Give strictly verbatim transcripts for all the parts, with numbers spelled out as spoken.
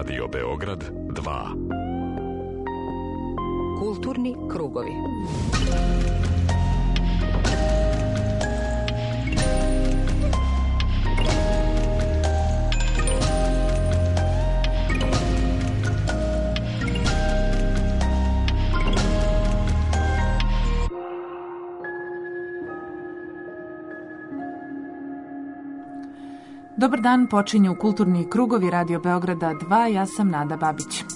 Radio Beograd dva. Kulturni krugovi. Dobar dan, počinju Kulturni krugovi Radio Beograda dva, ja sam Nada Babić.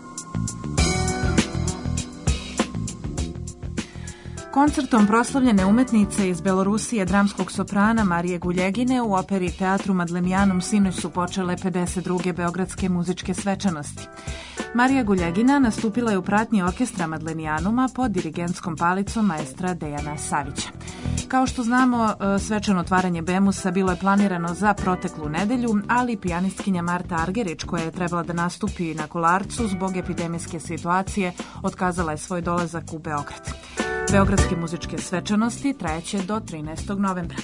Koncertom proslavljene umetnice iz Belorusije dramskog soprana Marije Guljegine u operi Teatru Madlemijanum sinoć su počele pedeset druge beogradske muzičke svečanosti. Marija Guljegina nastupila je u pratnji orkestra Madlenijanuma pod dirigentskom palicom maestra Dejana Savića. Kao što znamo, svečano otvaranje Bemusa bilo je planirano za proteklu nedelju, ali pijanistkinja Marta Argerić, koja je trebala da nastupi na Kolarcu zbog epidemijske situacije, otkazala je svoj dolazak u Beograd. Beogradske muzičke svečanosti trajeće do trinaestog novembra.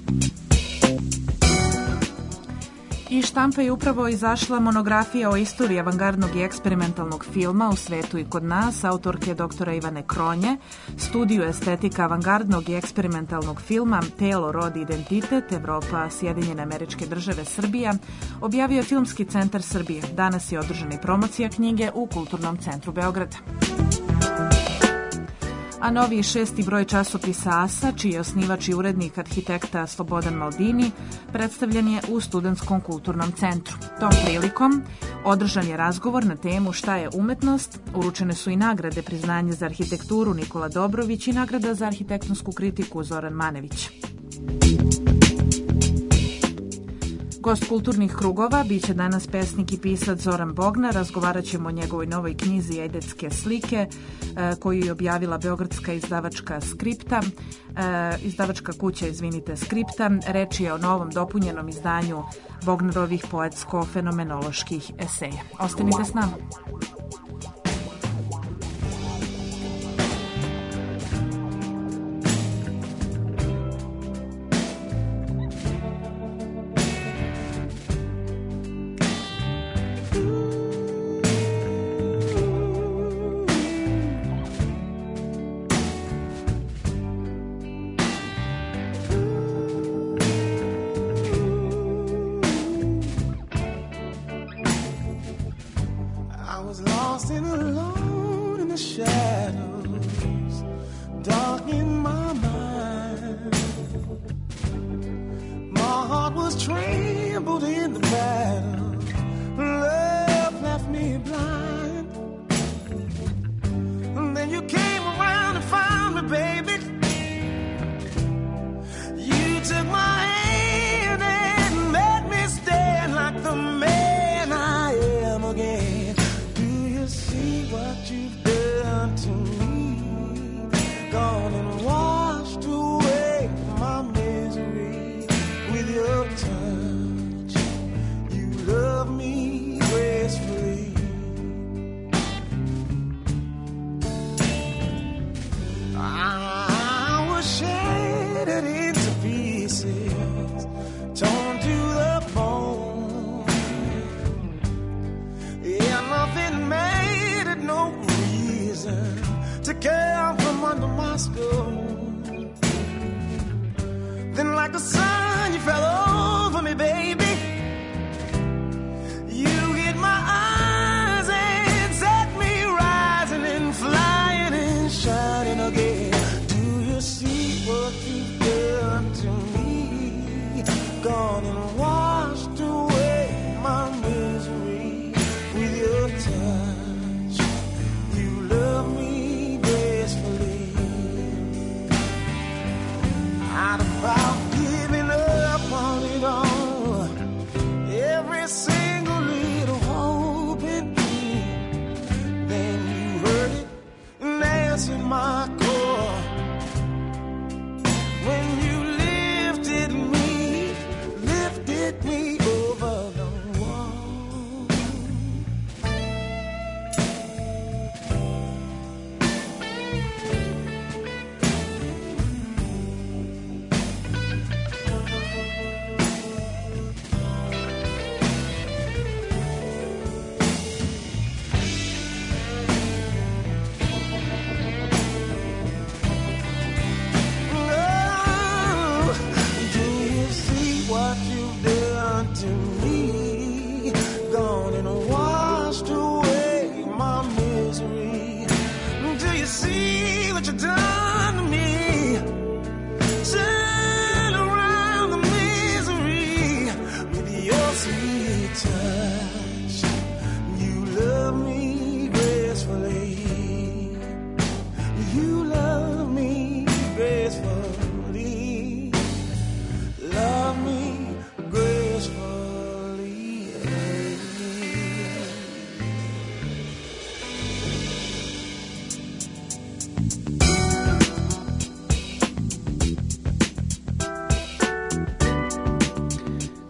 Iz štampe je upravo izašla monografija o istoriji avangardnog i eksperimentalnog filma u svetu i kod nas, autorke doktora Ivane Kronje, studiju estetika avangardnog i eksperimentalnog filma Telo, rod i identitet, Evropa, Sjedinjene Američke Države, Srbija, objavio je Filmski centar Srbije. Danas je održana i promocija knjige u Kulturnom centru Beograda. A novi šesti broj časopisa Asa, čiji je osnivač i urednik arhitekta Slobodan Maldini, predstavljen je u Studentskom kulturnom centru. Tom prilikom održan je razgovor na temu šta je umetnost, uručene su i nagrade priznanje za arhitekturu Nikola Dobrović i nagrada za arhitektonsku kritiku Zoran Manević. Gost kulturnih krugova biće danas pesnik i pisac Zoran Bognar. Razgovarat ćemo o njegovoj novoj knjizi Ejdetske slike, koju je objavila beogradska izdavačka Skripta, izdavačka kuća, izvinite, Skripta. Reč je o novom dopunjenom izdanju Bognarovih poetsko-fenomenoloških eseja. Ostanite s nama. When you lifted me, lifted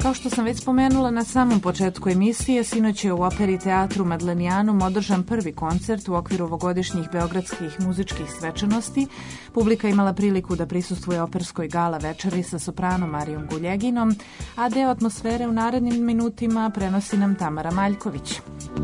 Kao što sam već spomenula na samom početku emisije, sinoć je u Operi teatru Madlenijanum održan prvi koncert u okviru ovogodišnjih beogradskih muzičkih svečanosti. Publika imala priliku da prisustvuje operskoj gala večeri sa sopranom Marijom Guljeginom, a deo atmosfere u narednim minutima prenosi nam Tamara Maljković.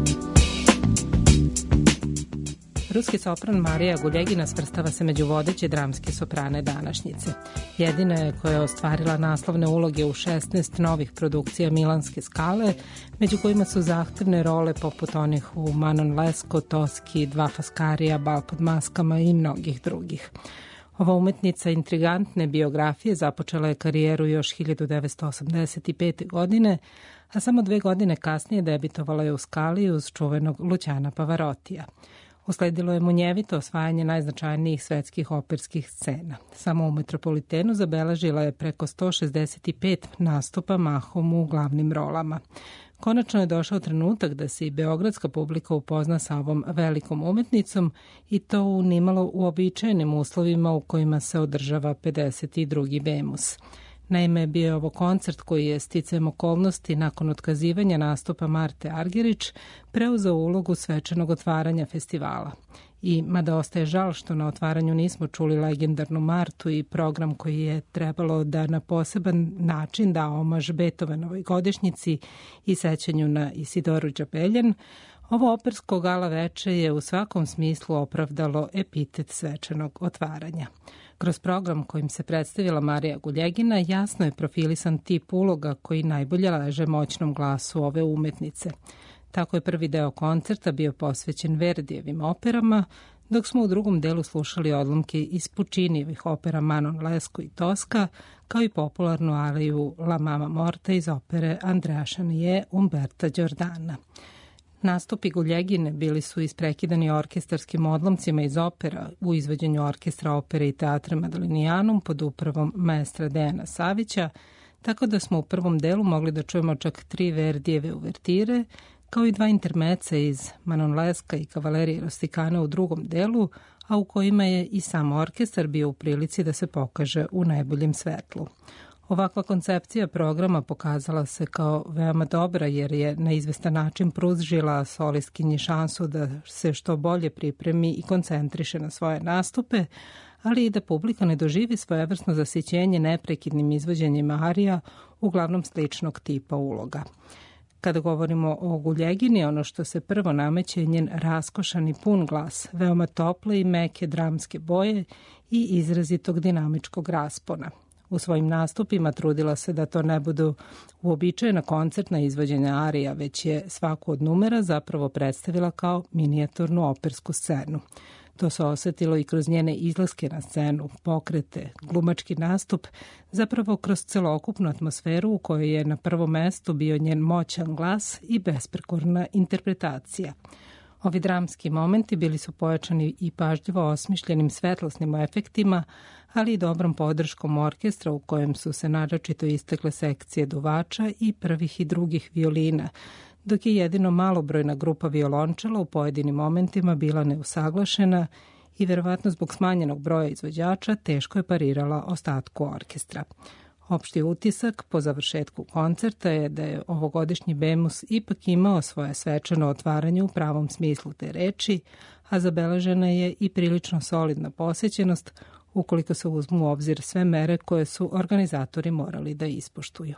Ruski sopran Marija Guljegina svrstava se među vodeće dramske soprane današnjice. Jedina je koja je ostvarila naslovne uloge u šesnaest novih produkcija Milanske skale, među kojima su zahtevne role poput onih u Manon Lescaut, Toski, Dva Faskarija, Bal pod maskama i mnogih drugih. Ova umetnica intrigantne biografije započela je karijeru još hiljadu devetsto osamdeset pete. godine, a samo dve godine kasnije debitovala je u Skali uz čuvenog Luciana Pavarotija. Usledilo je munjevito osvajanje najznačajnijih svetskih operskih scena. Samo u Metropolitenu zabeležila je preko sto šezdeset pet nastupa mahom u glavnim rolama. Konačno je došao trenutak da se i beogradska publika upozna sa ovom velikom umetnicom i to u nimalo uobičajenim uslovima u kojima se održava pedeset drugi Bemus. Naime, bio je ovo koncert koji je sticajem okolnosti nakon otkazivanja nastupa Marte Argerić preuzeo ulogu svečanog otvaranja festivala. I mada ostaje žal što na otvaranju nismo čuli legendarnu Martu i program koji je trebalo da na poseban način da omaž Beethovenovoj godišnjici i sećanju na Isidoru Đabeljan, ovo opersko gala veče je u svakom smislu opravdalo epitet svečanog otvaranja. Kroz program kojim se predstavila Marija Guljegina jasno je profilisan tip uloga koji najbolje leže moćnom glasu ove umetnice. Tako je prvi deo koncerta bio posvećen Verdijevim operama, dok smo u drugom delu slušali odlomke iz Pučinijevih opera Manon Lescaut i Toska, kao i popularnu ariju La Mama Morta iz opere Andrea Chenier Umberta Giordana. Nastupi Guljegine bili su isprekidani orkestarskim odlomcima iz opera u izvođenju orkestra opere i teatra Madlenijanum pod upravom maestra Dejana Savića, tako da smo u prvom delu mogli da čujemo čak tri Verdijeve uvertire, kao i dva intermeca iz Manon Lescaut i Kavalerije Rustikana u drugom delu, a u kojima je i sam orkestar bio u prilici da se pokaže u najboljem svetlu. Ovakva koncepcija programa pokazala se kao veoma dobra jer je na izvestan način pružila solistkinji šansu da se što bolje pripremi i koncentriše na svoje nastupe, ali i da publika ne doživi svojevrsno zasićenje neprekidnim izvođenjima arija, uglavnom sličnog tipa uloga. Kada govorimo o Guljegini, ono što se prvo nameće je njen raskošan i pun glas, veoma tople i meke dramske boje i izrazitog dinamičkog raspona. U svojim nastupima trudila se da to ne budu uobičajena koncertna izvođenja arija, već je svaku od numera zapravo predstavila kao minijaturnu opersku scenu. To se osetilo i kroz njene izlaske na scenu, pokrete, glumački nastup, zapravo kroz celokupnu atmosferu u kojoj je na prvom mestu bio njen moćan glas i besprekorna interpretacija. Ovi dramski momenti bili su pojačani i pažljivo osmišljenim svetlosnim efektima, ali i dobrom podrškom orkestra u kojem su se naročito istakle sekcije duvača i prvih i drugih violina, dok je jedino malobrojna grupa violončela u pojedinim momentima bila neusaglašena i verovatno zbog smanjenog broja izvođača teško je parirala ostatku orkestra. Opšti utisak po završetku koncerta je da je ovogodišnji Bemus ipak imao svoje svečano otvaranje u pravom smislu te reči, a zabeležena je i prilično solidna posećenost ukoliko se uzmu u obzir sve mere koje su organizatori morali da ispoštuju.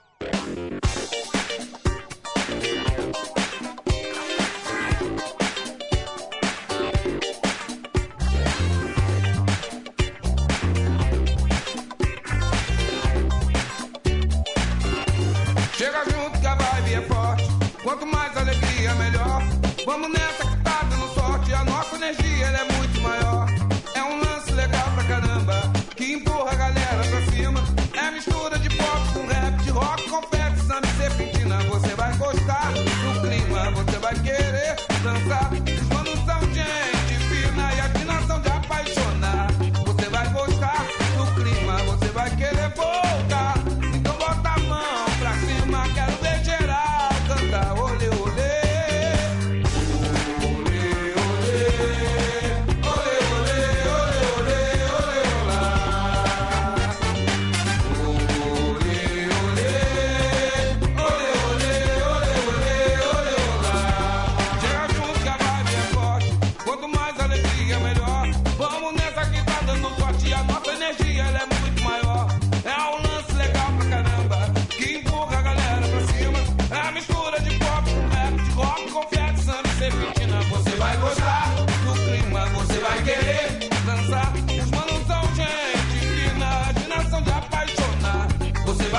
Quanto mais alegria, melhor. Vamos nessa que tá dando sorte. A nossa energia ela é muito maior. É um lance legal pra caramba, que empurra a galera pra cima. É mistura de pop com rap, de rock, confete, samba e serpentina. Você vai gostar do clima, você vai querer dançar. Os manos são gente fina e afinação de apaixonar. Você vai gostar do clima, você vai querer voltar. Então bota a mão pra cima, quero ver geral cantar. Olê, olê, olê, olê,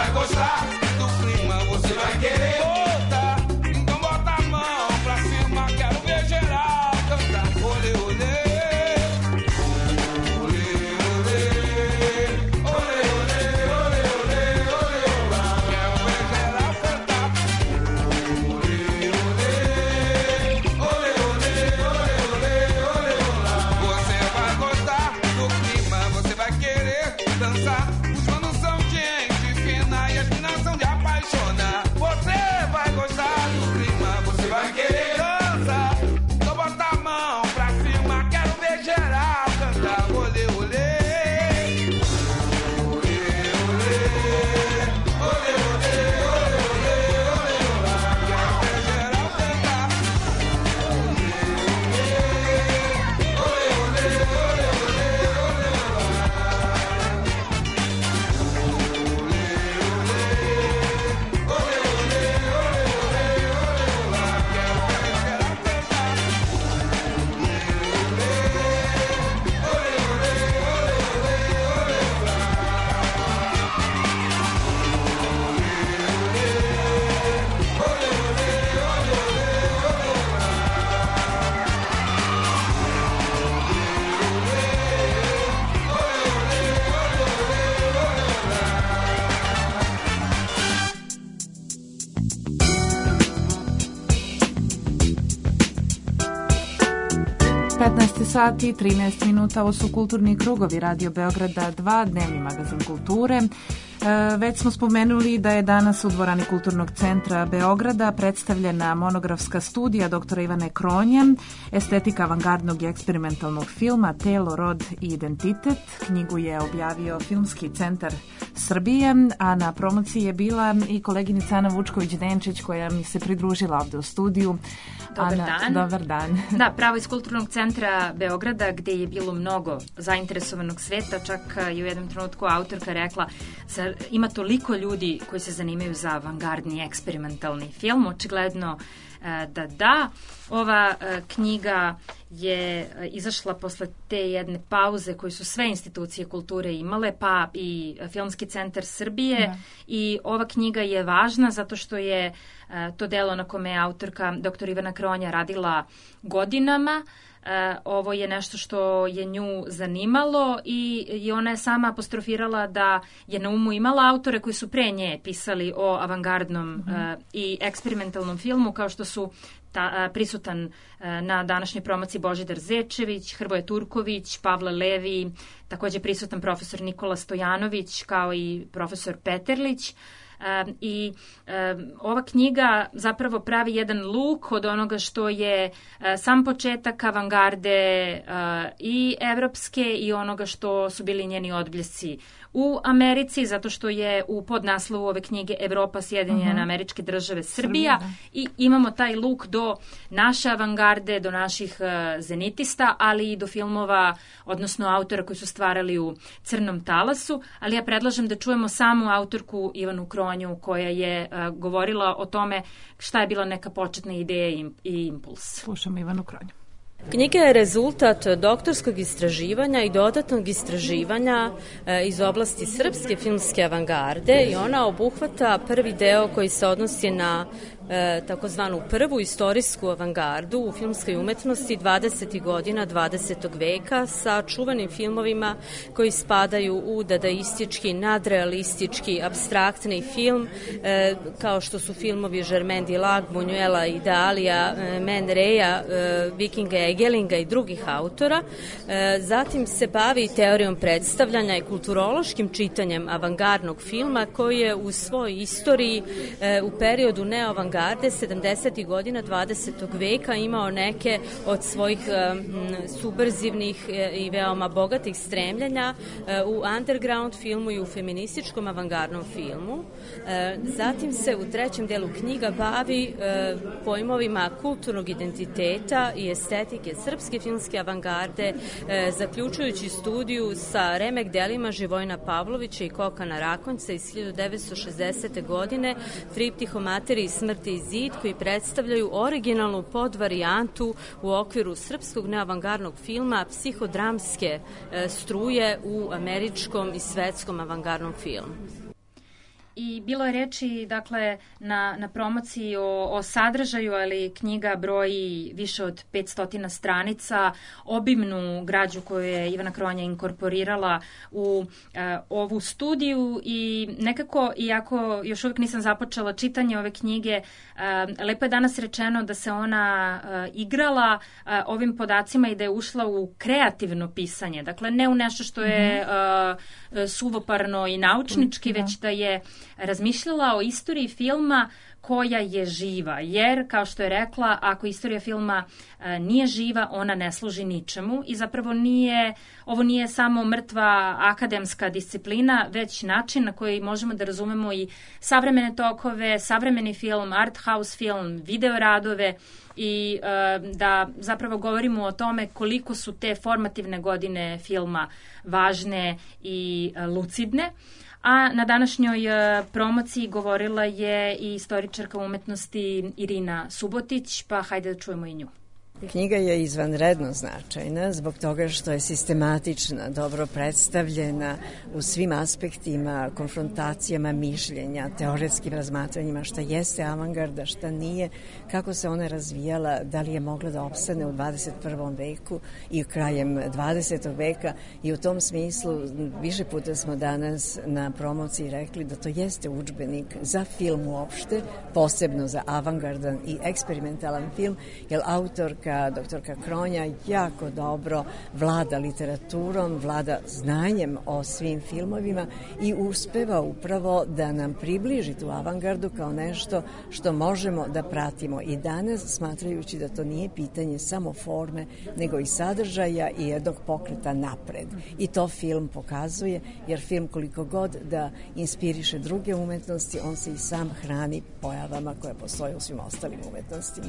vai gostar do clima, você vai querer voltar. Então bota a mão pra cima, quero ver geral cantar. Olê, olê. Olê, olê. Olê, olê, olê, olê, olê, olá. Quero ver geral cantar. Olê, olê. Olê, olê, olê, olê, olê, olá. Você vai gostar do clima, você vai querer dançar. Os manos são de gente fina e as minas são de apaixonar. Você vai gostar do clima, você vai querer dançar. Então bota a mão pra cima, quero ver geral cantar. Olê, olê. Olê, olê. Olê, olê, olê, olê, olê, olá. Quero ver geral cantar. Olê, olê. Olê, olê, olê, olê, olê, olá. petnaest sati i trinaest minuta, ovo su Kulturni krugovi Radio Beograda dva, dnevni magazin kulture. E, već smo spomenuli da je danas u dvorani Kulturnog centra Beograda predstavljena monografska studija doktora Ivane Kronje, estetika avangardnog i eksperimentalnog filma Telo, rod i identitet. Knjigu je objavio Filmski centar Srbije, a na promociji je bila i koleginica Ana Vučković-Denčić koja mi se pridružila ovde u studiju. Dobar Ana, dan. Dobar dan. Da, pravo iz Kulturnog centra Beograda gde je bilo mnogo zainteresovanog sveta, čak je u jednom trenutku autorka rekla zar ima toliko ljudi koji se zanimaju za avangardni eksperimentalni film, očigledno da da. Ova knjiga je izašla posle te jedne pauze koju su sve institucije kulture imale, pa i Filmski centar Srbije. Da. I ova knjiga je važna zato što je to delo na kome je autorka doktor Ivana Kronja radila godinama. Ovo je nešto što je nju zanimalo i, i ona je sama apostrofirala da je na umu imala autore koji su pre nje pisali o avangardnom mm-hmm. uh, i eksperimentalnom filmu, kao što su ta, uh, prisutan uh, na današnjoj promociji Božidar Zečević, Hrvoje Turković, Pavle Levi, takođe prisutan profesor Nikola Stojanović kao i profesor Peterlić. Um, i um, ova knjiga zapravo pravi jedan luk od onoga što je uh, sam početak avangarde uh, i evropske i onoga što su bili njeni odbljesci u Americi, zato što je u podnaslovu ove knjige Evropa, Sjedinjene uh-huh. Američke države, Srbija, Srbija i imamo taj luk do naše avangarde, do naših uh, zenitista, ali i do filmova, odnosno autora koji su stvarali u Crnom talasu, ali ja predlažem da čujemo samu autorku Ivanu Kronju koja je uh, govorila o tome šta je bila neka početna ideja i, i impuls. Slušamo Ivanu Kronju. Knjiga je rezultat doktorskog istraživanja i dodatnog istraživanja iz oblasti srpske filmske avangarde i ona obuhvata prvi deo koji se odnosi na e, takozvanu prvu istorijsku avangardu u filmskoj umetnosti dvadesetih godina dvadesetog veka sa čuvanim filmovima koji spadaju u dadaistički, nadrealistički, apstraktni film, e, kao što su filmovi Germaine Dilag, Buñuela, Idealija, e, Man Raya, e, Vikinga Egelinga i drugih autora. E, zatim se bavi teorijom predstavljanja i kulturološkim čitanjem avangardnog filma koji je u svojoj istoriji e, u periodu neoavangarde sedamdesetih godina dvadesetog veka imao neke od svojih e, m, subverzivnih e, i veoma bogatih stremljenja e, u underground filmu i u feminističkom avangardnom filmu. E, zatim se u trećem delu knjiga bavi e, pojmovima kulturnog identiteta i estetike srpske filmske avangarde, e, zaključujući studiju sa remek delima Živojina Pavlovića i Kokana Rakonjca iz hiljadu devetsto šezdesete. godine, Triptih o materiji, smrti i zid, koji predstavljaju originalnu podvarijantu u okviru srpskog neavangardnog filma psihodramske e, struje u američkom i svetskom avangardnom filmu. I bilo je reči, dakle, na, na promociji o, o sadržaju, ali knjiga broji više od petsto stranica, obimnu građu koju je Ivana Kronja inkorporirala u e, ovu studiju i nekako, iako još uvijek nisam započela čitanje ove knjige, e, lepo je danas rečeno da se ona e, igrala e, ovim podacima i da je ušla u kreativno pisanje. Dakle, ne u nešto što je e, suvoparno i naučnički, već da je razmišljala o istoriji filma koja je živa, jer, kao što je rekla, ako istorija filma e, nije živa, ona ne služi ničemu i zapravo nije, ovo nije samo mrtva akademska disciplina, već način na koji možemo da razumemo i savremene tokove, savremeni film, art house film, video radove i e, da zapravo govorimo o tome koliko su te formativne godine filma važne i e, lucidne. A na današnjoj promociji govorila je i istoričarka umetnosti Irina Subotić, pa hajde da čujemo i nju. Knjiga je izvanredno značajna zbog toga što je sistematična, dobro predstavljena u svim aspektima, konfrontacijama mišljenja, teoretskim razmatranjima, šta jeste avangarda, šta nije, kako se ona razvijala, da li je mogla da opstane u dvadeset prvom veku i krajem dvadesetog veka i u tom smislu više puta smo danas na promociji rekli da to jeste udžbenik za film uopšte, posebno za avangardan i eksperimentalan film, jer autor doktorka Kronja jako dobro vlada literaturom, vlada znanjem o svim filmovima i uspeva upravo da nam približi tu avangardu kao nešto što možemo da pratimo i danas, smatrajući da to nije pitanje samo forme, nego i sadržaja i jednog pokreta napred. I to film pokazuje, jer film koliko god da inspiriše druge umetnosti, on se i sam hrani pojavama koje postoje u svim ostalim umetnostima.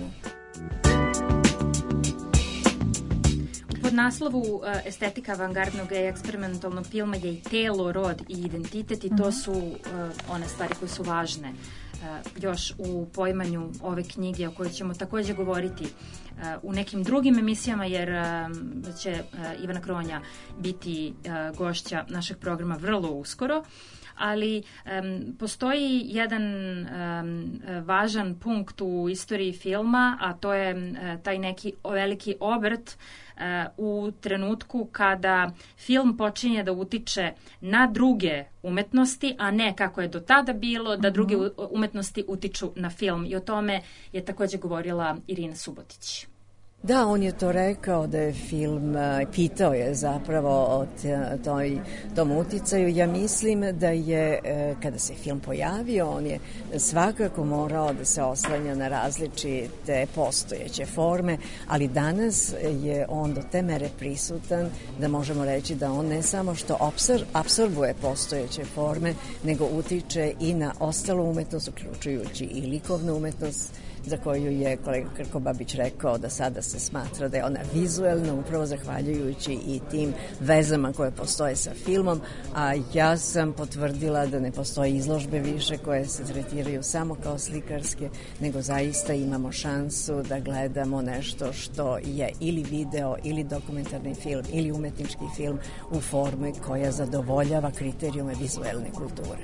Pod naslovu estetika avangardnog i eksperimentalnog filma je i telo, rod i identitet i to su one stvari koje su važne još u poimanju ove knjige o kojoj ćemo takođe govoriti u nekim drugim emisijama, jer će Ivana Kronja biti gošća našeg programa vrlo uskoro. Ali um, postoji jedan um, važan punkt u istoriji filma, a to je uh, taj neki veliki obrt uh, u trenutku kada film počinje da utiče na druge umetnosti, a ne kako je do tada bilo, da druge umetnosti utiču na film. I o tome je takođe govorila Irina Subotić. Da, on je to rekao da je film, pitao je zapravo o toj, tom uticaju. Ja mislim da je, kada se film pojavio, on je svakako morao da se oslanja na različite postojeće forme, ali danas je on do te mere prisutan da možemo reći da on ne samo što apsorbuje postojeće forme, nego utiče i na ostalu umetnost, uključujući i likovnu umetnost, za koju je kolega Krkobabić rekao da sada se smatra da je ona vizuelna, upravo zahvaljujući i tim vezama koje postoje sa filmom, a ja sam potvrdila da ne postoje izložbe više koje se tretiraju samo kao slikarske, nego zaista imamo šansu da gledamo nešto što je ili video, ili dokumentarni film, ili umetnički film u formi koja zadovoljava kriterijume vizuelne kulture.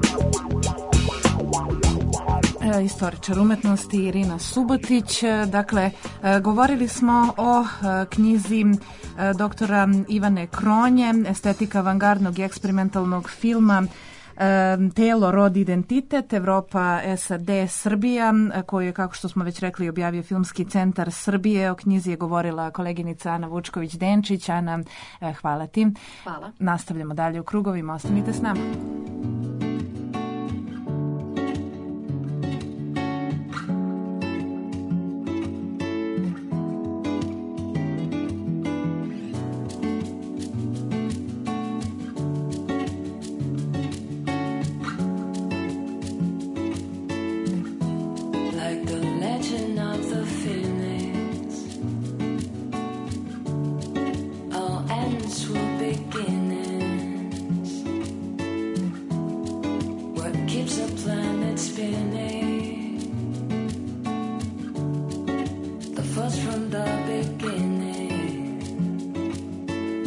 Istoričar umetnosti Irina Subotić. Dakle, govorili smo o knjizi doktora Ivane Kronje, estetika avangardnog i eksperimentalnog filma Telo, rod, identitet, Evropa, S A D, Srbija, koju je, kako što smo već rekli, objavio Filmski centar Srbije. O knjizi je govorila koleginica Ana Vučković-Denčić. Ana, hvala ti. Hvala. Nastavljamo dalje u krugovima, ostanite s nama.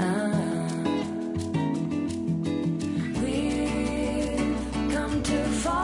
We've come too far.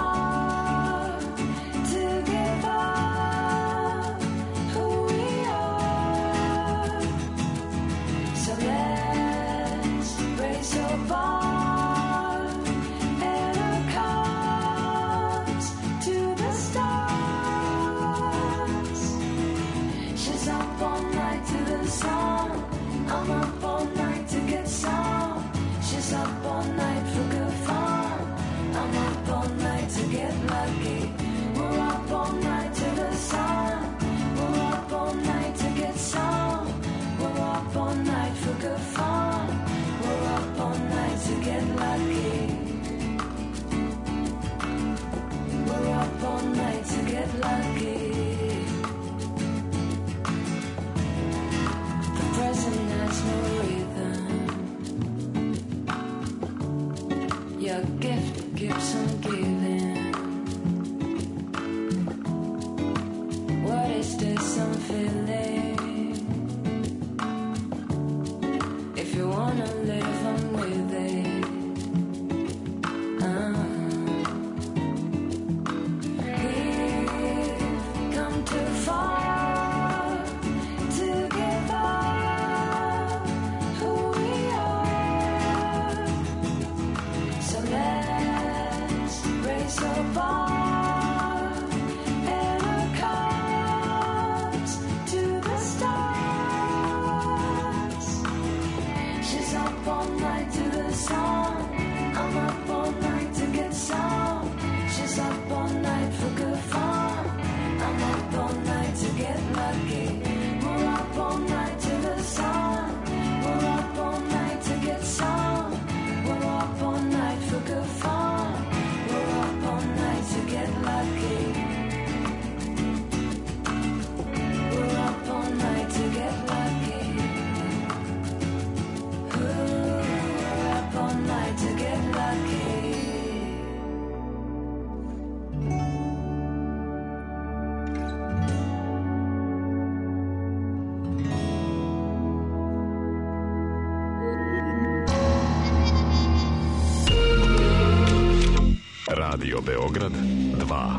Radio Beograd dva.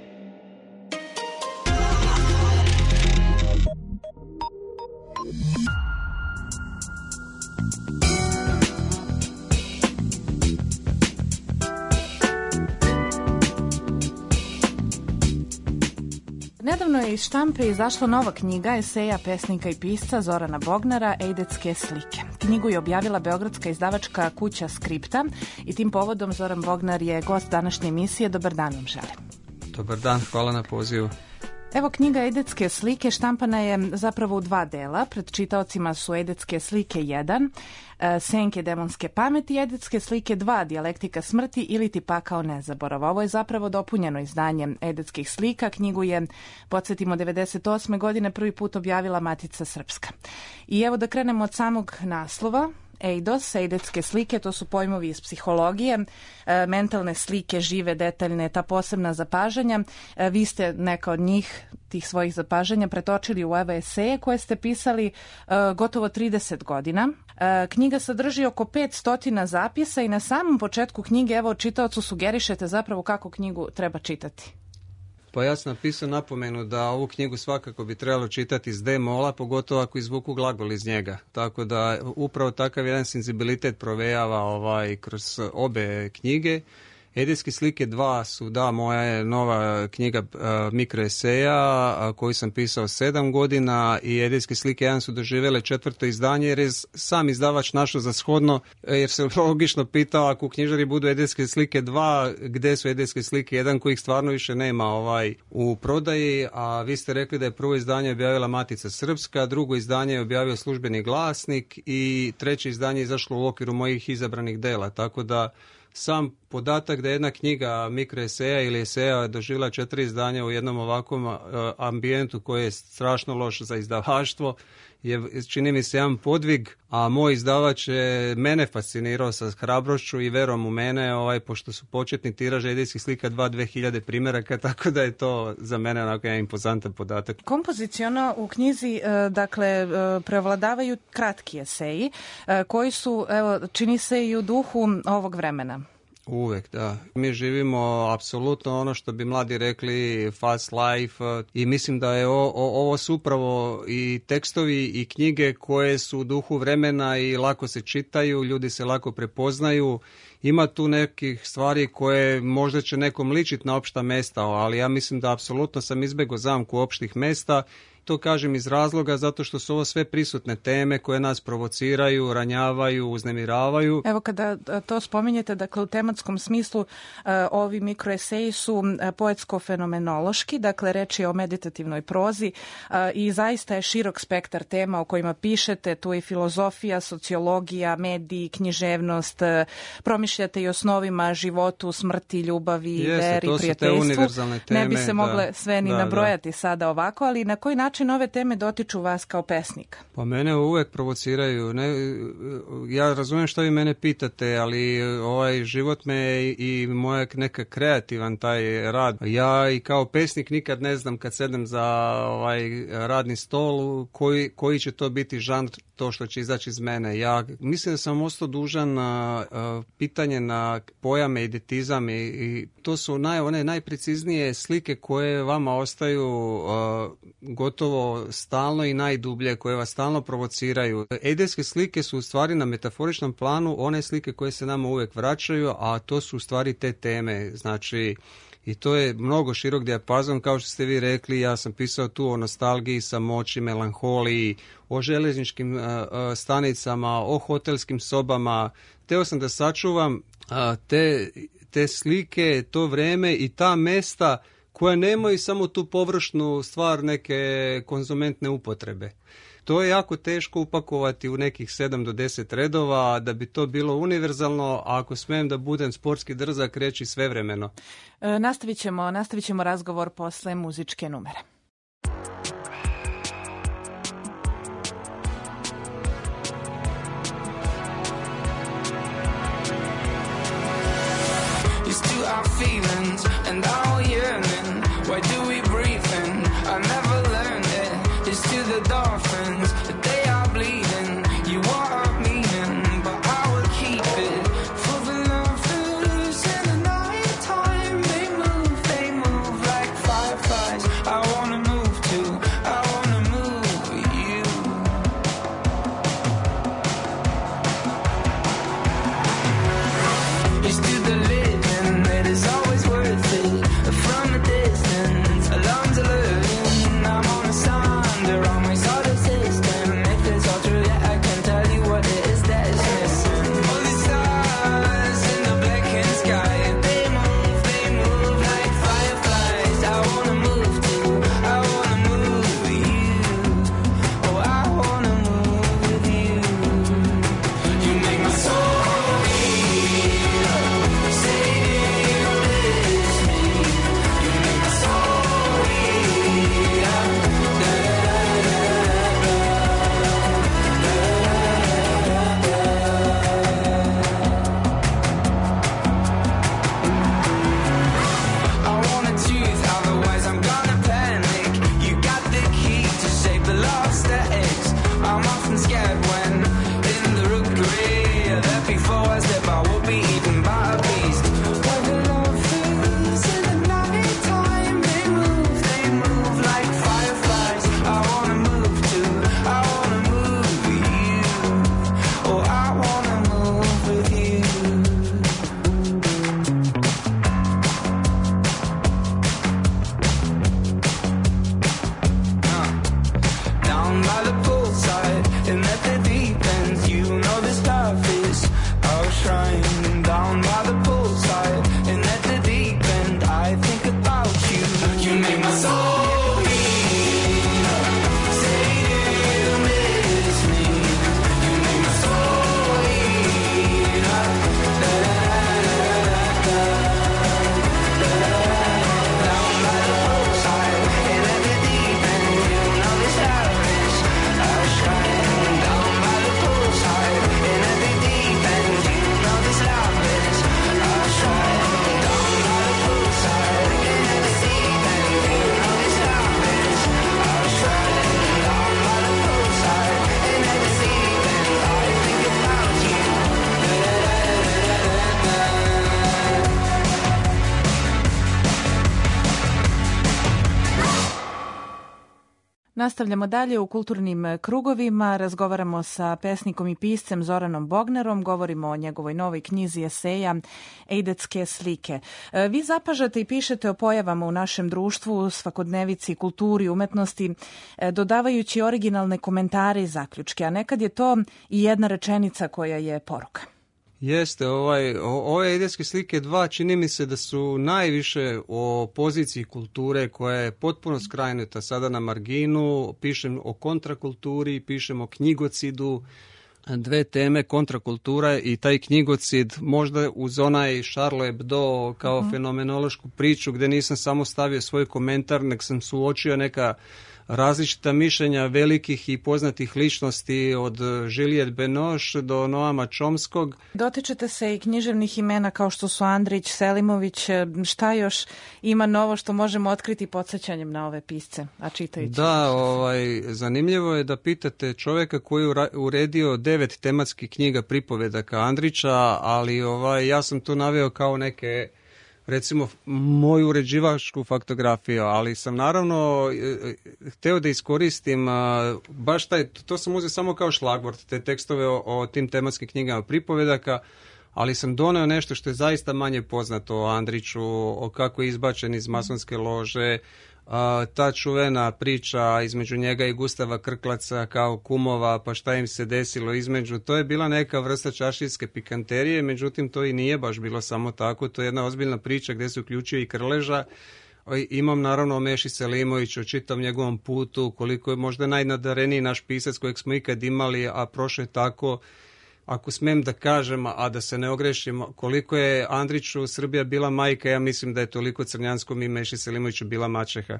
Nedavno je iz štampe izašla nova knjiga eseja pesnika i pisca Zorana Bognara Ejdetske slike. Knjigu je objavila beogradska izdavačka kuća Skripta i tim povodom Zoran Bognar je gost današnje emisije. Dobar dan vam želim. Dobar dan, hvala na pozivu. Evo, knjiga Ejdetske slike štampana je zapravo u dva dela. Pred čitaocima su Ejdetske slike jedan, Senke demonske pameti, Ejdetske slike dva, Dijalektika smrti ili ti pakao nezaborava. Ovo je zapravo dopunjeno izdanje Ejdetskih slika. Knjigu je, podsjetimo, devedeset osme godine prvi put objavila Matica Srpska. I evo da krenemo od samog naslova. Eidos, ejdetske slike, to su pojmovi iz psihologije, e, mentalne slike, žive, detaljne, ta posebna zapažanja. E, vi ste neka od njih, tih svojih zapažanja, pretočili u ove eseje koje ste pisali e, gotovo trideset godina. E, knjiga sadrži oko petsto zapisa i na samom početku knjige, evo, čitaocu sugerišete zapravo kako knjigu treba čitati. Pa ja sam napisao napomenu da ovu knjigu svakako bi trebalo čitati iz D-mola, pogotovo ako izvuku glagol iz njega. Tako da upravo takav jedan senzibilitet provejava ovaj, kroz obe knjige. Ejdetske slike dva su, da, moja je nova knjiga uh, mikroeseja uh, koju sam pisao sedam godina i Ejdetske slike jedan su doživjele četvrto izdanje jer je sam izdavač našao za shodno, jer se logično pitao ako u knjižari budu Ejdetske slike dva, gde su Ejdetske slike jedan kojih stvarno više nema ovaj u prodaji, a vi ste rekli da je prvo izdanje objavila Matica Srpska, drugo izdanje je objavio Službeni glasnik i treće izdanje je izašlo u okviru mojih izabranih dela, tako da sam podatak da jedna knjiga mikroeseja ili eseja doživjela četiri izdanja u jednom ovakvom uh, ambijentu koji je strašno loš za izdavaštvo je, čini mi se, jedan podvig, a moj izdavač je mene fascinirao sa hrabrošću i verom u mene, ovaj, pošto su početni tiraž Ejdetskih slika dva dve hiljade primjeraka, tako da je to za mene onako jedan impozantan podatak. Kompoziciono u knjizi, dakle, prevladavaju kratki eseji, koji su, evo, čini se i u duhu ovog vremena. Uvek, da. Mi živimo apsolutno ono što bi mladi rekli fast life i mislim da je o, o, ovo su upravo i tekstovi i knjige koje su u duhu vremena i lako se čitaju, ljudi se lako prepoznaju. Ima tu nekih stvari koje možda će nekom ličiti na opšta mesta, ali ja mislim da apsolutno sam izbegao zamku opštih mesta. To kažem iz razloga zato što su ovo sve prisutne teme koje nas provociraju, ranjavaju, uznemiravaju. Evo kada to spominjete, dakle u tematskom smislu uh, ovi mikroeseji su uh, poetsko-fenomenološki, dakle reč je o meditativnoj prozi uh, i zaista je širok spektar tema o kojima pišete, tu je filozofija, sociologija, mediji, književnost, uh, promišljate i o snovima, životu, smrti, ljubavi, Jeste, veri, to prijateljstvu. Su te univerzalne teme, ne bi se mogle da, sve ni da, nabrojati da. sada ovako, ali na koji način ove teme dotiču vas kao pesnika? Pa mene uvek provociraju. Ne, ja razumijem što vi mene pitate, ali ovaj život me i moja neka kreativan taj rad. Ja i kao pesnik nikad ne znam kad sedem za ovaj radni stol koji, koji će to biti žanr, to što će izaći iz mene. Ja mislim da sam ostao dužan, a, a, pita crtanje na pojam editizam i, i to su naj, one najpreciznije slike koje vama ostaju uh, gotovo stalno i najdublje, koje vas stalno provociraju. Eidetske slike su u stvari na metaforičnom planu one slike koje se nama uvijek vraćaju, a to su u stvari te teme, znači i to je mnogo širok dijapazon, kao što ste vi rekli, ja sam pisao tu o nostalgiji, samoći, melanholiji, o željezničkim uh, uh, stanicama, o hotelskim sobama. Teo sam da sačuvam uh, te, te slike, to vreme i ta mesta koja nemaju samo tu površnu stvar neke konzumentne upotrebe. To je jako teško upakovati u nekih sedam do deset redova, da bi to bilo univerzalno, a ako smijem da budem sportski drzak, reći svevremeno. E, nastavit ćemo, nastavit ćemo razgovor posle muzičke numere. Nastavljamo dalje u kulturnim krugovima, razgovaramo sa pesnikom i piscem Zoranom Bognerom, govorimo o njegovoj novoj knjizi eseja Eidetske slike. Vi zapažate i pišete o pojavama u našem društvu, svakodnevici, kulturi, umetnosti, dodavajući originalne komentare i zaključke, a nekad je to i jedna rečenica koja je poruka. Jeste, ovaj, ove eidetske slike dva čini mi se da su najviše o poziciji kulture koja je potpuno skrajnuta sada na marginu. Pišem o kontrakulturi, pišem o knjigocidu, dve teme, kontrakultura i taj knjigocid, možda uz onaj Charlie Hebdo kao uh-huh. fenomenološku priču gde nisam samo stavio svoj komentar, nek sam suočio neka različita mišljenja velikih i poznatih ličnosti od Juliette Binoche do Noama Chomskog. Dotičete se i književnih imena kao što su Andrić, Selimović. Šta još ima novo što možemo otkriti podsjećanjem na ove pisce, a čitajući? Da, ovaj, zanimljivo je da pitate čovjeka koji je uredio devet tematskih knjiga pripovedaka Andrića, ali ovaj, ja sam to naveo kao neke, recimo, moju uređivačku faktografiju, ali sam naravno hteo da iskoristim baš taj, to sam uzeo samo kao šlagvort, te tekstove o, o tim tematskim knjigama pripovedaka, ali sam doneo nešto što je zaista manje poznato o Andriću, o kako je izbačen iz masonske lože, a, ta čuvena priča između njega i Gustava Krklaca kao kumova, pa šta im se desilo između, to je bila neka vrsta čašijske pikanterije, međutim to i nije baš bilo samo tako, to je jedna ozbiljna priča gdje se uključio i Krleža. Imam naravno o Meši Selimoviću, o čitavom njegovom putu, koliko je možda najnadareniji naš pisac kojeg smo ikad imali, a prošlo je tako, ako smem da kažem, a da se ne ogrešim, koliko je Andriću Srbija bila majka, ja mislim da je toliko Crnjanskom i Meši Selimoviću bila maćeha.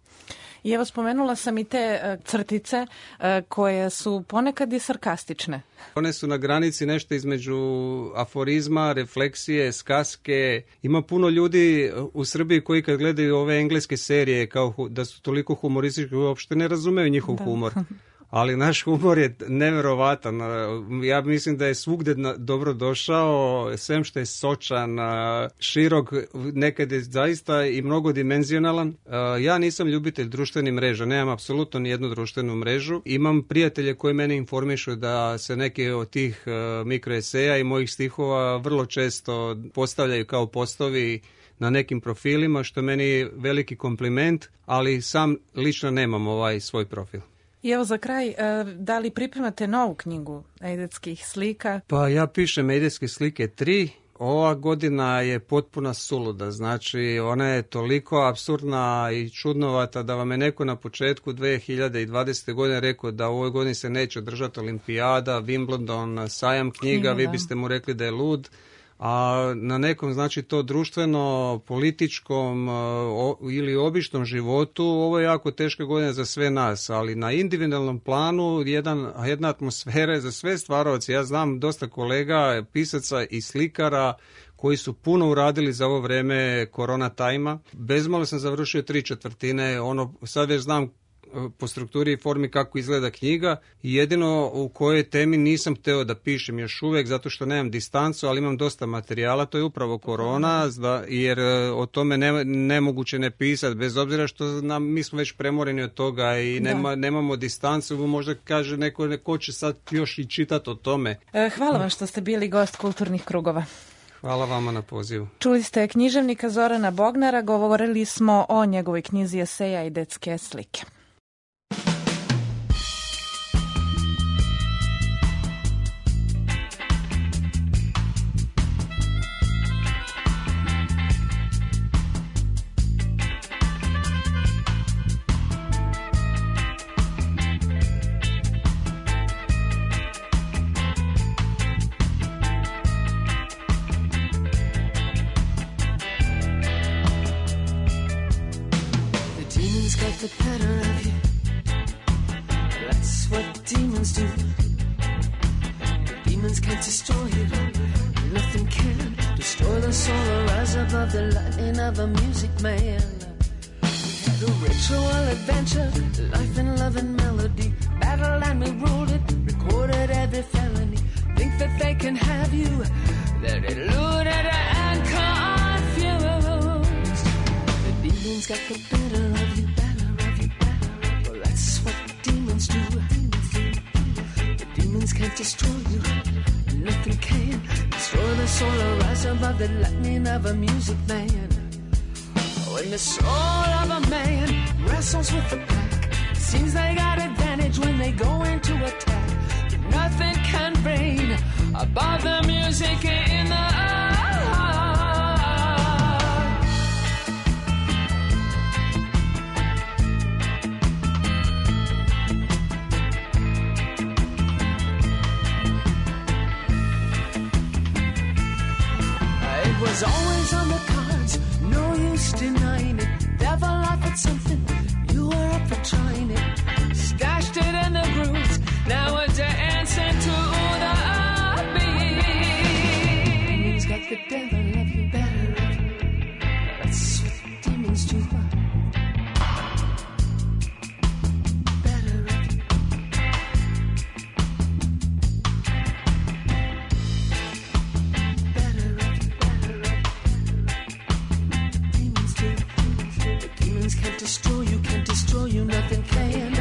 I evo, spomenula sam i te uh, crtice uh, koje su ponekad i sarkastične. One su na granici nešto između aforizma, refleksije, skaske. Ima puno ljudi u Srbiji koji kad gledaju ove engleske serije kao hu, da su toliko humoristički, uopšte ne razumeju njihov da. humor. Ali naš humor je neverovatan. Ja mislim da je svugde dobro došao, sem što je sočan, širok, nekad je zaista i mnogodimenzionalan. Ja nisam ljubitelj društvenih mreža, nemam apsolutno ni jednu društvenu mrežu. Imam prijatelje koji mene informišu da se neke od tih mikroeseja i mojih stihova vrlo često postavljaju kao postovi na nekim profilima, što meni je veliki kompliment, ali sam lično nemam ovaj svoj profil. I evo za kraj, da li pripremate novu knjigu ejdetskih slika? Pa ja pišem ejdetske slike tri. Ova godina je potpuna suluda, znači ona je toliko apsurdna i čudnovata da vam je neko na početku dve hiljade dvadesete. godine rekao da u ovoj godini se neće održati olimpijada, Wimbledon, sajam knjiga, knjiga vi biste mu rekli da je lud. A na nekom, znači, to društveno, političkom o, ili običnom životu, ovo je jako teška godina za sve nas, ali na individualnom planu jedan, jedna atmosfera za sve stvarovac. Ja znam dosta kolega, pisaca i slikara koji su puno uradili za ovo vreme korona tajma. Bezmalo sam završio tri četvrtine, ono, sad već znam po strukturi i formi kako izgleda knjiga i jedino u kojoj temi nisam hteo da pišem još uvijek zato što nemam distancu, ali imam dosta materijala, to je upravo korona, jer o tome ne, nemoguće ne pisati, bez obzira što nam, mi smo već premoreni od toga i nema, nemamo distancu, možda kaže neko, neko će sad još i čitati o tome. Hvala vam što ste bili gost Kulturnih krugova. Hvala vama na pozivu. Čuli ste književnika Zorana Bognara, govorili smo o njegovoj knjizi eseja i detske slike. The better of you. That's what demons do. The demons can't destroy you. Nothing can destroy the soul or rise above the lightning of a music man. We had a ritual adventure, life and love and melody. Battle and we ruled it, recorded every felony. Think that they can have you, they're deluded and confused. The demons got the better of you. Do. The demons can't destroy you, nothing can destroy the soul or rise above the lightning of a music man. When the soul of a man wrestles with the pack, seems they got advantage when they go into attack. But nothing can reign above the music in the heart. Was always on the cards, no use denying it. Devil offered something, you were up for trying it. Let's what demons do. Better of you. Better of you, better of you. Demons do. The demons can't destroy you, can't destroy you, nothing can.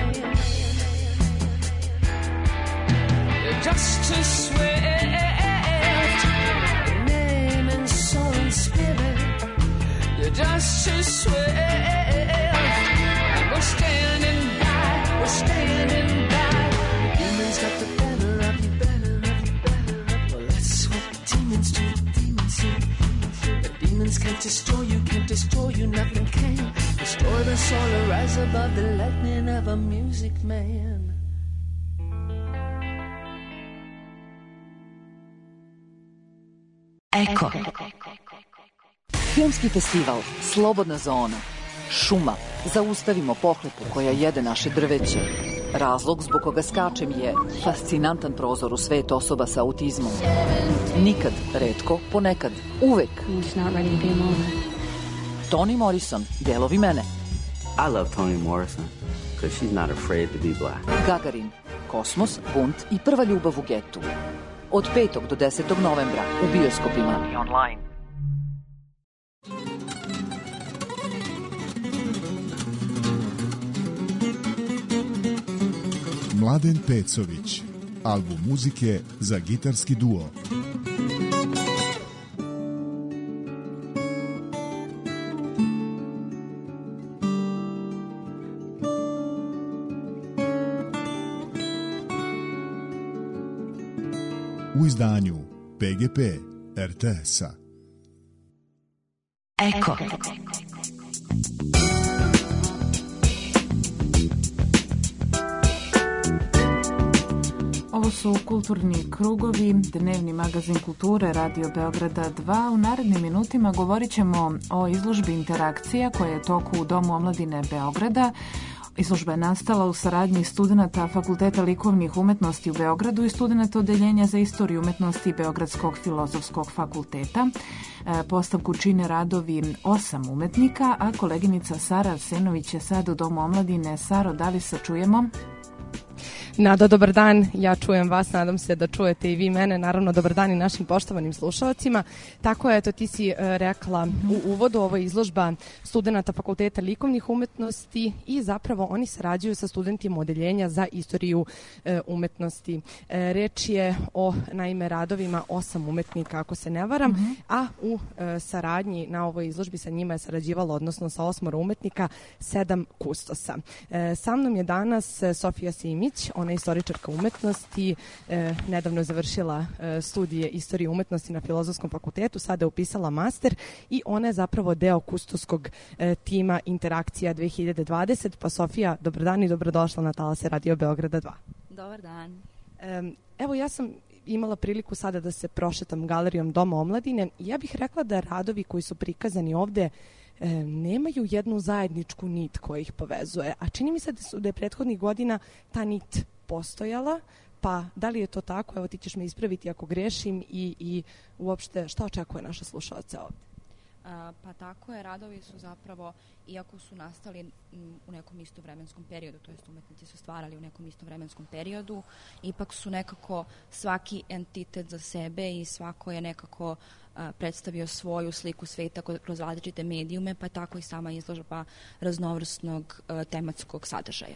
You're just too swift, name and soul and spirit. You're just too swift. And we're standing by, we're standing by. The demons got the better of you, better of you, better of you. Well, that's what demons do, demons do. The demons can't destroy you, can't destroy you, nothing can. Destroy the soul or rise above the lightning of a music man. Eko. Filmski festival Slobodna zona. Šuma. Zaustavimo pohlepu koja jede naše drveće. Razlog zbog koga skačem je fascinantan prozor u svet osoba sa autizmom. Nikad, retko, ponekad, uvek. Toni Morrison, delovi mene. I love Toni Morrison because she's not afraid to be black. Gagarin, kosmos, bunt i prva ljubav u getu. Od petog do desetog novembra u bioskopima i online. Mladen Pecović, album muzike za gitarski duo. U izdanju P G P R T S-a. Eko. Ovo su Kulturni krugovi, dnevni magazin kulture Radio Beograda dva. U narednim minutima govorit ćemo o izložbi interakcija koja je toku u Domu omladine Beograda. Izložba je nastala u saradnji studenta Fakulteta likovnih umetnosti u Beogradu i studenta Odeljenja za istoriju umetnosti Beogradskog filozofskog fakulteta. Postavku čine radovi osam umetnika, a koleginica Sara Arsenović je sad u Domu omladine. Saro, da li se čujemo? Nada, dobar dan, ja čujem vas, nadam se da čujete i vi mene, naravno dobar dan i našim poštovanim slušalcima. Tako je, eto, ti si uh, rekla u uvodu, ovo je izložba studenta Fakulteta likovnih umetnosti i zapravo oni sarađuju sa studentima Odeljenja za istoriju uh, umetnosti. Uh, reč je o, naime, radovima osam umetnika, ako se ne varam, mm-hmm. a u uh, saradnji na ovoj izložbi sa njima je sarađivalo, odnosno sa osmoro umetnika, sedam kustosa. Uh, sa mnom je danas uh, Sofija Simić, ona je istoričarka umetnosti, e, nedavno je završila e, studije istorije umetnosti na Filozofskom fakultetu, sada je upisala master i ona je zapravo deo kustoskog e, tima Interakcija dve hiljade dvadeset. Pa Sofija, dobar dan i dobrodošla na talase Radio Beograda dva. Dobar dan. E, evo, ja sam imala priliku sada da se prošetam galerijom Doma omladine i ja bih rekla da radovi koji su prikazani ovde E, nemaju jednu zajedničku nit koja ih povezuje, a čini mi se da, su, da je prethodnih godina ta nit postojala, pa da li je to tako? Evo, ti ćeš me ispraviti ako grešim i, i uopšte šta očekuje naša slušalca ovde? A, pa tako je, radovi su zapravo, iako su nastali u nekom istovremenskom periodu, to jest umetnici su stvarali u nekom istovremenskom periodu, ipak su nekako svaki entitet za sebe i svako je nekako a, predstavio svoju sliku sveta kroz različite medijume, pa tako i sama izložba raznovrsnog a, tematskog sadržaja.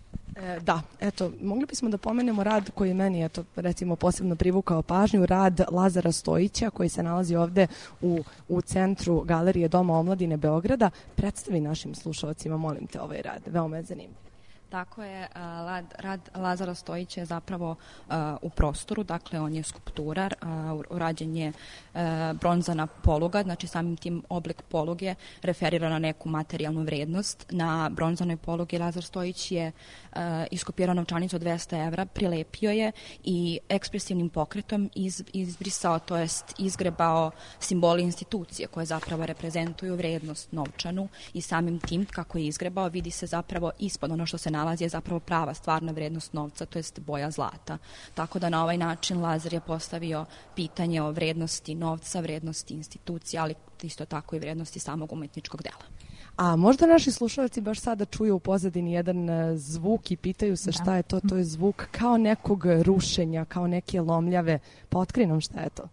E, da, eto, mogli bismo da pomenemo rad koji je meni, eto, recimo, posebno privukao pažnju, rad Lazara Stojića koji se nalazi ovde u, u centru Galerije Doma omladine Beograda. Predstavi našim slušalcima, molim te, ovaj rad, veoma je zanimljiv. Tako je, rad, rad Lazara Stojića je zapravo uh, u prostoru, dakle on je skulpturar, uh, urađen je uh, bronzana poluga, znači samim tim oblik poluge referira na neku materijalnu vrednost. Na bronzanoj polugi Lazar Stojić je uh, iskopirao novčanicu od dvesta evra, prilepio je i ekspresivnim pokretom iz, izbrisao, to jest izgrebao simboli institucije koje zapravo reprezentuju vrednost novčanu i samim tim kako je izgrebao vidi se zapravo ispod ono što se nalazi je zapravo prava stvarna vrednost novca, to jest boja zlata. Tako da na ovaj način Lazar je postavio pitanje o vrednosti novca, vrednosti institucija, ali isto tako i vrednosti samog umetničkog dela. A možda naši slušalci baš sada čuju u pozadini jedan zvuk i pitaju se šta je to, to je zvuk kao nekog rušenja, kao neke lomljave, pa otkri nam šta je to.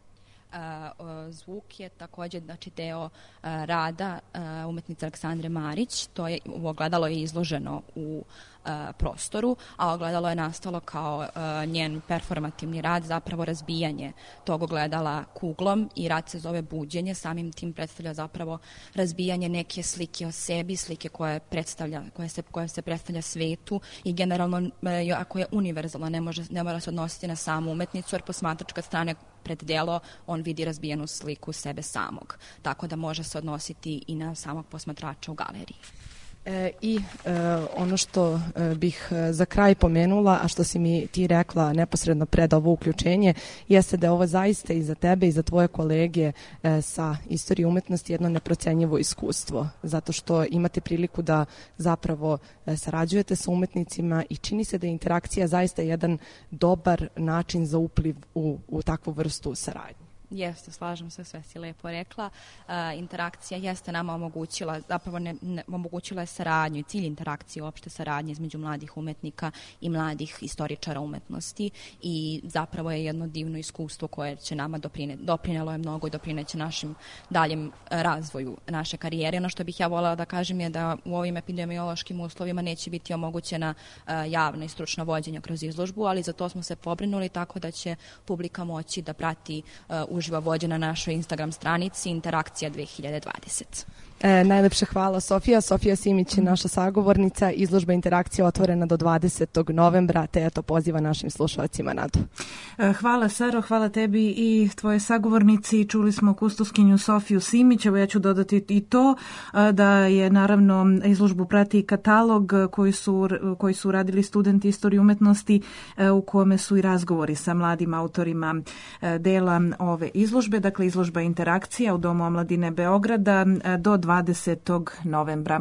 Zvuk je također znači, deo rada umetnice Aleksandre Marić, to je ogledalo je izloženo u prostoru, a ogledalo je nastalo kao njen performativni rad, zapravo razbijanje tog ogledala kuglom i rad se zove Buđenje, samim tim predstavlja zapravo razbijanje neke slike o sebi, slike koje, predstavlja, koje, se, koje se predstavlja svetu i generalno ako je univerzalno, ne, može, ne mora se odnositi na samu umetnicu, jer posmatračka strane pred delo on vidi razbijenu sliku sebe samog, tako da može se odnositi i na samog posmatrača u galeriji. E, I e, ono što e, bih e, za kraj pomenula, a što si mi ti rekla neposredno pred ovo uključenje, jeste da je ovo zaista i za tebe i za tvoje kolege e, sa istorije umetnosti jedno neprocenjivo iskustvo, zato što imate priliku da zapravo e, sarađujete sa umetnicima i čini se da je interakcija zaista jedan dobar način za upliv u, u takvu vrstu saradnje. Jeste, slažem se, sve si lepo rekla. Uh, interakcija jeste nama omogućila, zapravo ne, ne, omogućila je saradnju i cilj interakcije uopšte saradnje između mladih umetnika i mladih istoričara umetnosti i zapravo je jedno divno iskustvo koje će nama doprine, doprinelo je mnogo i doprineće našim daljem razvoju naše karijere. Ono što bih ja voljela da kažem je da u ovim epidemiološkim uslovima neće biti omogućena uh, javna i stručna vođenja kroz izložbu, ali za to smo se pobrinuli tako da će publika moći da prati uh, uživo vođe na našoj Instagram stranici Interakcija dve hiljade dvadeset. E, najlepše hvala Sofija. Sofija Simić je naša sagovornica. Izložba Interakcija otvorena do dvadesetog novembra, te eto poziva našim slušalcima na to. Hvala Saro, hvala tebi i tvoje sagovornici. Čuli smo kustoskinju Sofiju Simić, evo ja ću dodati i to da je naravno izložbu prati i katalog koji su, koji su radili studenti istorije umetnosti u kome su i razgovori sa mladim autorima dela ove izložbe. Dakle, izložba Interakcija u Domu omladine Beograda do dvadesetog novembra.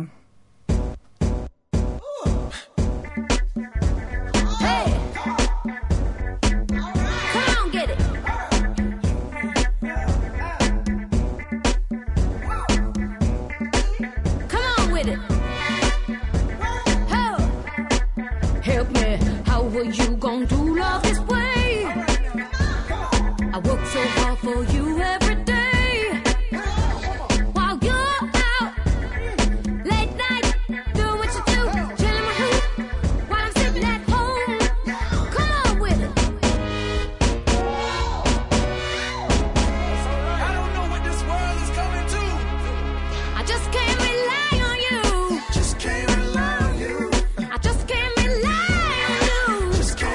Just can't rely on you.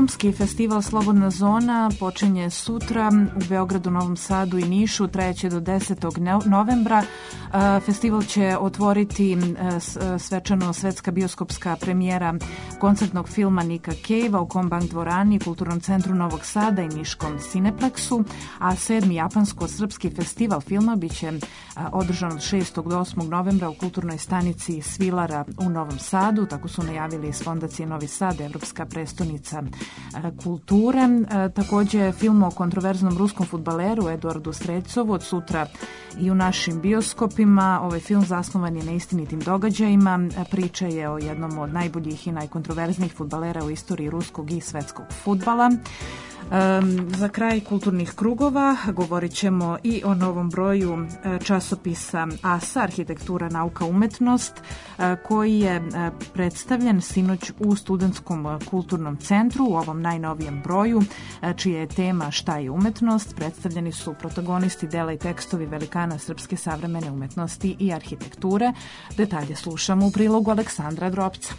Filmski festival Slobodna zona počinje sutra u Beogradu, Novom Sadu i Nišu, trajeće do desetog novembra. Festival će otvoriti svečano svetska bioskopska premijera koncertnog filma Nika Cave-a u Kombank dvorani, Kulturnom centru Novog Sada i Niškom Cineplexu, a sedmi japansko-srpski festival filma biće održan od šestog do osmog novembra u kulturnoj stanici Svilara u Novom Sadu. Tako su najavili iz Fondacije Novi Sad, Evropska prestonica kulture. Takođe, film o kontroverznom ruskom fudbaleru Eduardu Strelcovu od sutra i u našim bioskopima. Ovaj film zasnovan je na istinitim događajima. Priča je o jednom od najboljih i najkontroverznijih fudbalera u istoriji ruskog i svetskog fudbala. Um, za kraj kulturnih krugova govorit ćemo i o novom broju časopisa A S A, Arhitektura, nauka, umetnost, koji je predstavljen sinoć u Studentskom kulturnom centru u ovom najnovijem broju, čija je tema Šta je umetnost. Predstavljeni su protagonisti dela i tekstovi velikana srpske savremene umetnosti i arhitekture. Detalje slušamo u prilogu Aleksandra Drobca.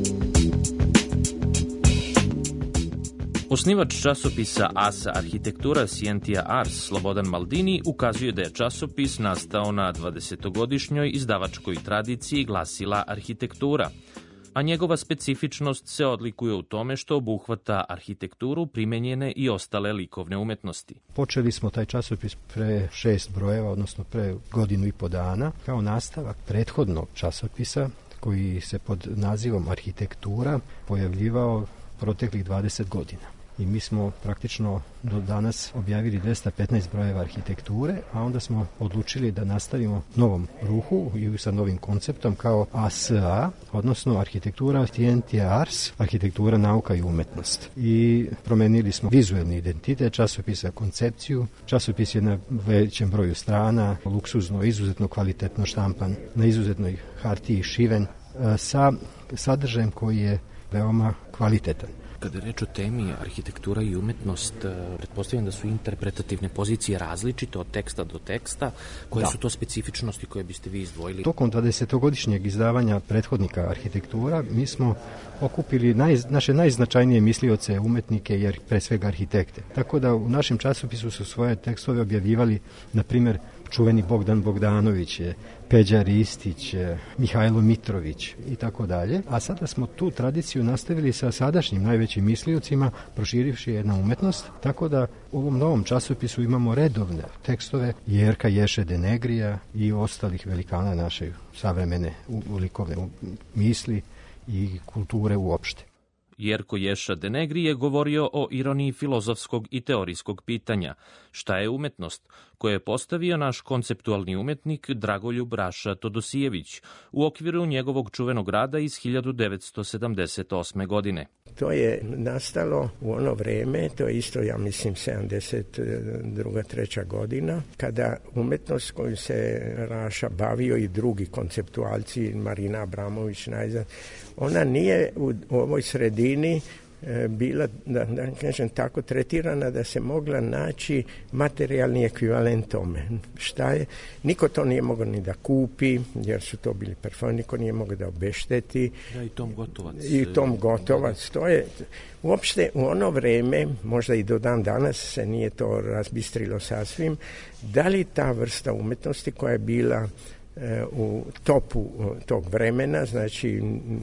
Osnivač časopisa A S A Arhitektura Scientia Ars Slobodan Maldini ukazuje da je časopis nastao na dvadesetogodišnjoj izdavačkoj tradiciji glasila Arhitektura, a njegova specifičnost se odlikuje u tome što obuhvata arhitekturu, primenjene i ostale likovne umetnosti. Počeli smo taj časopis pre šest brojeva, odnosno pre godinu i po dana, kao nastavak prethodnog časopisa koji se pod nazivom Arhitektura pojavljivao proteklih dvadeset godina. I mi smo praktično do danas objavili dvesta petnaest brojeva arhitekture, a onda smo odlučili da nastavimo novom ruhu i sa novim konceptom kao A S A, odnosno Arhitektura Scientia Ars, Arhitektura, nauka i umetnost. I promenili smo vizuelni identitet časopisa, koncepciju. Časopis je na većem broju strana, luksuzno, izuzetno kvalitetno štampan, na izuzetnoj hartiji šiven, sa sadržajem koji je veoma kvalitetan. Kada je reč o temi arhitektura i umetnost, pretpostavljam da su interpretativne pozicije različite od teksta do teksta. Koje da. su to specifičnosti koje biste vi izdvojili? Tokom dvadesetogodišnjeg izdavanja prethodnika Arhitektura mi smo okupili naj, naše najznačajnije mislioce, umetnike i pre svega arhitekte. Tako da u našem časopisu su svoje tekstove objavljivali, na primjer, čuveni Bogdan Bogdanović, Peđa Ristić, Mihajlo Mitrović i tako dalje. A sada smo tu tradiciju nastavili sa sadašnjim najvećim misliocima, proširivši je na umetnost, tako da u ovom novom časopisu imamo redovne tekstove Jerka Ješe Denegrija i ostalih velikana naše savremene likovne misli i kulture uopšte. Jerko Ješa Denegri je govorio o ironiji filozofskog i teorijskog pitanja šta je umetnost, koje je postavio naš konceptualni umetnik Dragoljub Raša Todosijević u okviru njegovog čuvenog rada iz hiljadu devetsto sedamdeset osme. godine. To je nastalo u ono vreme, to je isto, ja mislim, sedamdeset druga treća godina, kada umetnost koju se Raša bavio i drugi konceptualci, Marina Abramović najzad, ona nije u ovoj sredini bila, da, da kažem tako, tretirana da se mogla naći materijalni ekvivalent tome. Šta je? Niko to nije mogao ni da kupi, jer su to bili perfoni, niko nije mogao da obešteti. Da, i Tom Gotovac. I Tom Gotovac. To je, uopšte u ono vreme, možda i do dan danas se nije to razbistrilo sasvim, da li ta vrsta umetnosti koja je bila e, u topu tog vremena, znači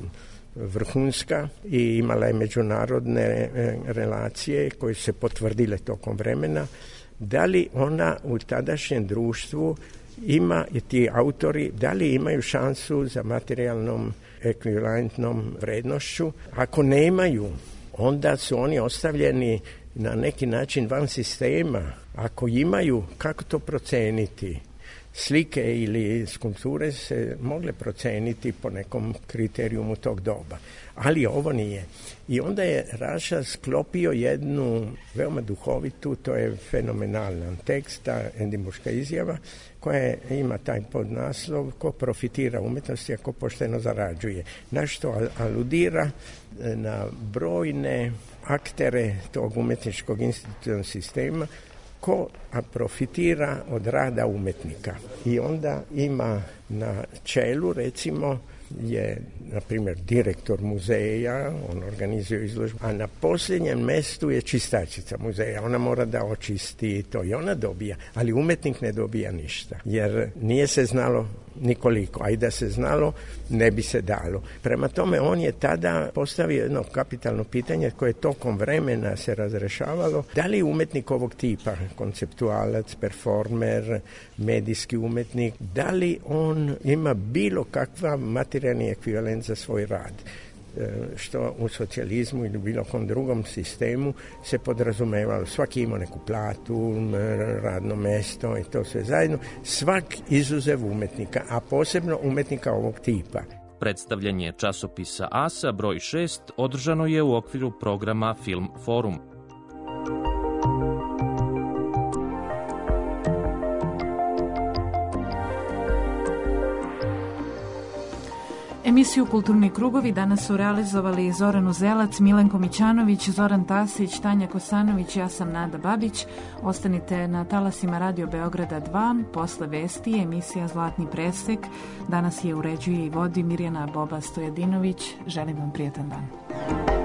vrhunska i imala je međunarodne relacije koje se potvrdile tokom vremena, da li ona u tadašnjem društvu ima i ti autori, da li imaju šansu za materijalnom ekvivalentnom vrednošću. Ako nemaju, onda su oni ostavljeni na neki način van sistema. Ako imaju, kako to proceniti? Slike ili skulpture se mogle proceniti po nekom kriterijumu tog doba, ali ovo nije. I onda je Raša sklopio jednu veoma duhovitu, to je fenomenalan tekst, ta Edinburška izjava, koja ima taj podnaslov ko profitira umetnosti, a ko pošteno zarađuje. Na što aludira na brojne aktere tog umetničkog institucionalnog sistema, ko profitira od rada umetnika. I onda ima na čelu, recimo, je, na primjer, direktor muzeja, on organizuje izložbu, a na posljednjem mestu je čistačica muzeja. Ona mora da očisti to i ona dobija, ali umetnik ne dobija ništa, jer nije se znalo nikoliko, a i da se znalo ne bi se dalo. Prema tome on je tada postavio jedno kapitalno pitanje koje tokom vremena se razrešavalo, da li umetnik ovog tipa, konceptualac, performer, medijski umetnik, da li on ima bilo kakva materijalni ekvivalent za svoj rad, što u socijalizmu ili bilo kom drugom sistemu se podrazumevalo. Svaki ima neku platu, radno mesto i to sve zajedno. Svak izuzev umetnika, a posebno umetnika ovog tipa. Predstavljanje časopisa Asa broj šest održano je u okviru programa Film Forum. Emisiju Kulturni krugovi danas su realizovali Zoran Uzelac, Milenko Mićanović, Zoran Tasić, Tanja Kosanović, ja sam Nada Babić. Ostanite na talasima Radio Beograda dva, posle vesti emisija Zlatni presek. Danas je uređuje i vodi Mirjana Boba Stojadinović. Želim vam prijetan dan.